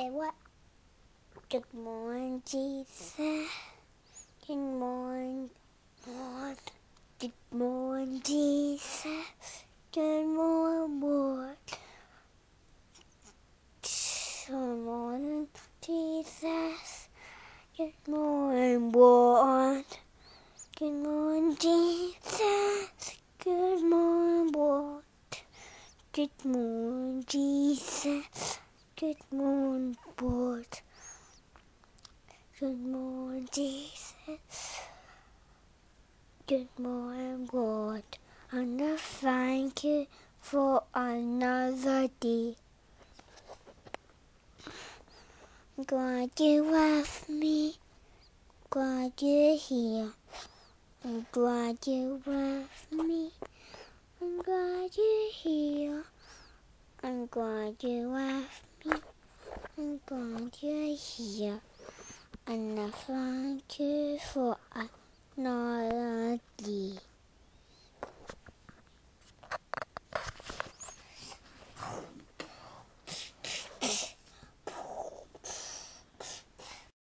what? Good morning, Jesus. Good morning, Lord. Good morning, Jesus. Good morning, Lord. Good morning, Jesus. Good morning, Lord. Good morning, Jesus. Good morning, Lord. Good morning, Jesus. Good morning, Lord. Good morning, Jesus. Good morning, Lord. And I thank you for another day. I'm glad you're with me. Glad you're here. I'm glad you're with me. I'm glad you're here. I'm glad you're with me. I'm glad you're here. And I thank you for another day.